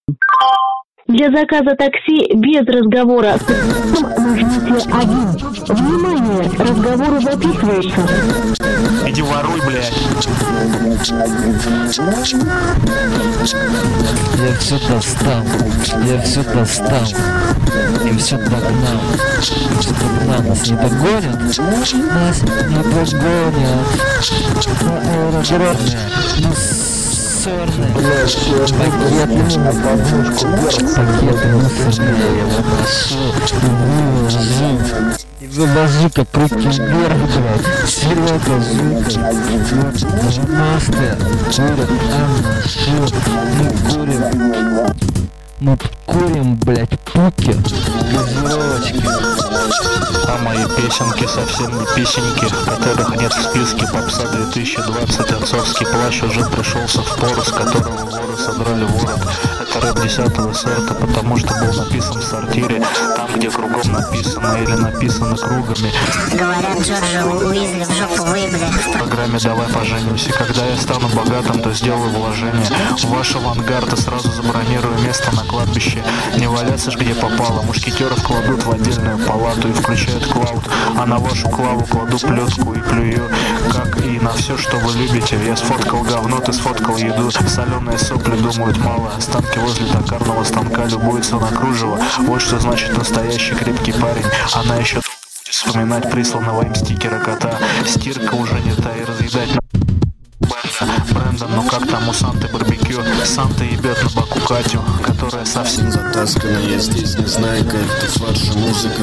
Для заказа такси без разговора нажмите 1. Внимание, разговоры записываются. Иди воруй, блядь. Я все достал, я все достал, и все догнал, нас не догонят, нас не догонят, аэродромные, мусорные, пакеты мусорные, я выложу. И базука, прыгни вверх, блядь, Серега, Зука, 90-е, курят, мы курим, блядь, пуки, газировочки. А мои песенки совсем не песенки, которых нет в списке. Попса 2020, отцовский плащ уже пришелся в пору, с которого воры содрали ворот. Это рэп 10-го сорта, потому что был написан в сортире, там, где кругом написано или написано кругами. Говорят, Джорджа Уизли в жопу выебли. В программе «Давай поженимся». Когда я стану богатым, то сделаю вложение в ваш авангард и сразу забронирую место на кладбище. Не валяться ж где попало. Мушкетеров кладут в отдельную палату и включают клауд, а на вашу клаву кладу плетку и плюю, как и на все, что вы любите. Я сфоткал говно, ты сфоткал еду. Соленые сопли думают мало. Останки возле токарного станка любуются на кружево. Вот что значит настоящий крепкий парень. Она еще долго будет вспоминать присланного им стикера кота. Стирка уже не та и разъедать Брэндон, ну как там у Санты барбекю? Санта ебет на боку Катю, которая совсем затаскана. Я здесь не знаю, как это фарша, музыка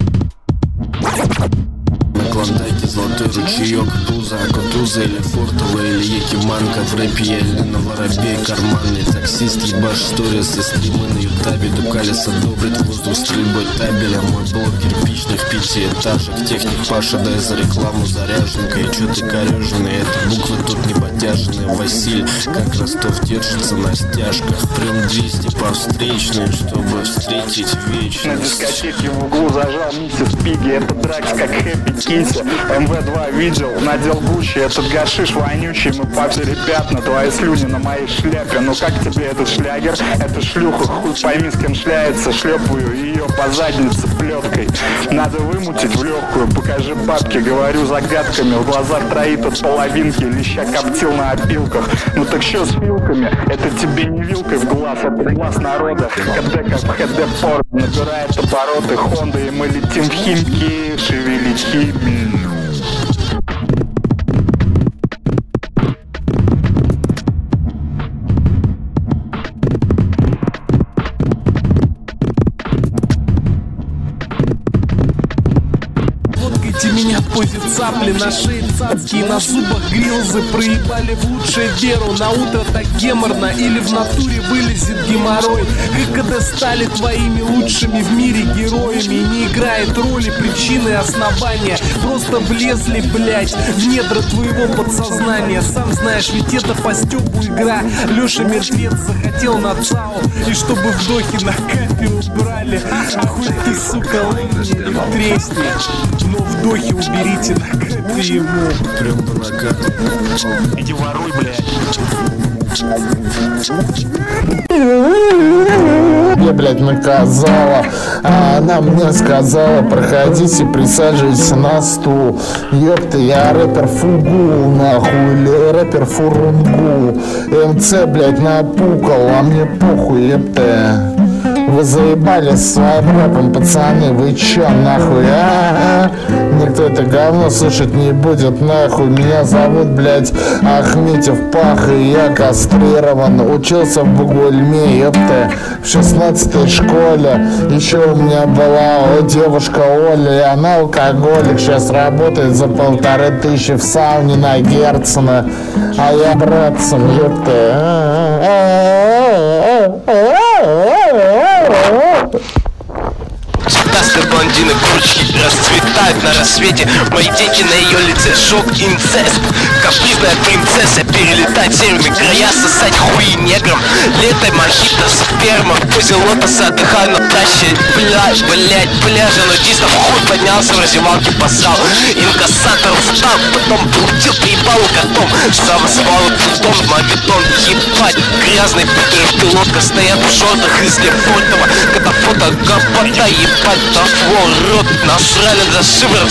на клондайке, золотой ручеек, пузо, кутуза или фортова, или якиманка. В рэпе я или на воробей, карманный таксист, ебаш сторис и стримы на ютабе. Дукалис одобрит воздух стрельбой табеля. Мой блок кирпичных 5 техник Паша, дай за рекламу заряженка. И чё ты корёженный, это буквы тут не подтяженные. Василь, как Ростов держится на стяжках. Прям 200 по встречной, чтобы встретить вечность. На дискотеке в углу зажал миссис Пиги. Это дракс как Хэппи Кисси. МВ2 видел, надел Гуччи. Этот гашиш вонючий, мы папери пятна. Твои слюни на моей шляпе. Ну как тебе этот шлягер? Это шлюха, хуй пойми с кем шляется. Шлепаю ее по заднице плеткой. Надо вымутить в легкую. Покажи бабки, говорю загадками. В глазах троит от половинки. Леща коптил на опилках. Ну так что с вилками? Это тебе не вилкой в глаз, это глаз народа. КД как в ХД порно. Набирает обороты Хонда, и мы летим в Химки. Шевелить химию. Меня позит цапли, на шее цацки, на зубах грилзы. Проебали в лучшую веру, на утро так геморно. Или в натуре вылезет геморрой. ККД стали твоими лучшими в мире героями. Не играет роли причины и основания. Просто влезли, блять, в недра твоего подсознания. Сам знаешь, ведь это по Стёпу игра. Лёша мертвец захотел на ЦАО. И чтобы вдохи на капе убрали. А хоть ты, сука, лопни или тресни, но вдохи уберите на капе ему. Прям по накату. иди воруй, блядь. Я, блядь, наказала, а она мне сказала: проходите, присаживайтесь на стул. Ёпта, я рэпер Фугул, нахуй, или рэпер Фурунгул. МЦ, блядь, напукал, а мне похуй, ёпта. Вы заебали своим рэпом, пацаны, вы чё, нахуй, Никто это говно слушать не будет, нахуй. Меня зовут, блядь, Ахметьев Пах, и я кастрирован. Учился в Бугульме, ёпта, в 16-й школе. Еще у меня была девушка Оля, и она алкоголик. Сейчас работает за 1500 в сауне на Герцена. А я братцем, ёпта. Цветастые блондины, курочки расцветают на рассвете. свете. Мои дети на ее лице шок, инцест. Капризная принцесса перелетать северные края, сосать хуи неграм. Лето, мохито, сперма, в позе лотоса отдыхаю на таще. Блядь, пляжа, нудистов хуй поднялся, в раздевалке поссал. Инкассатор встал, потом крутил, приебал котом. Самосвал, бетон, мавитон, ебать. Грязный пилотка стоят в шортах из Лефортова. Когда фото гопота, ебать, того рот. Насрали за шиворот,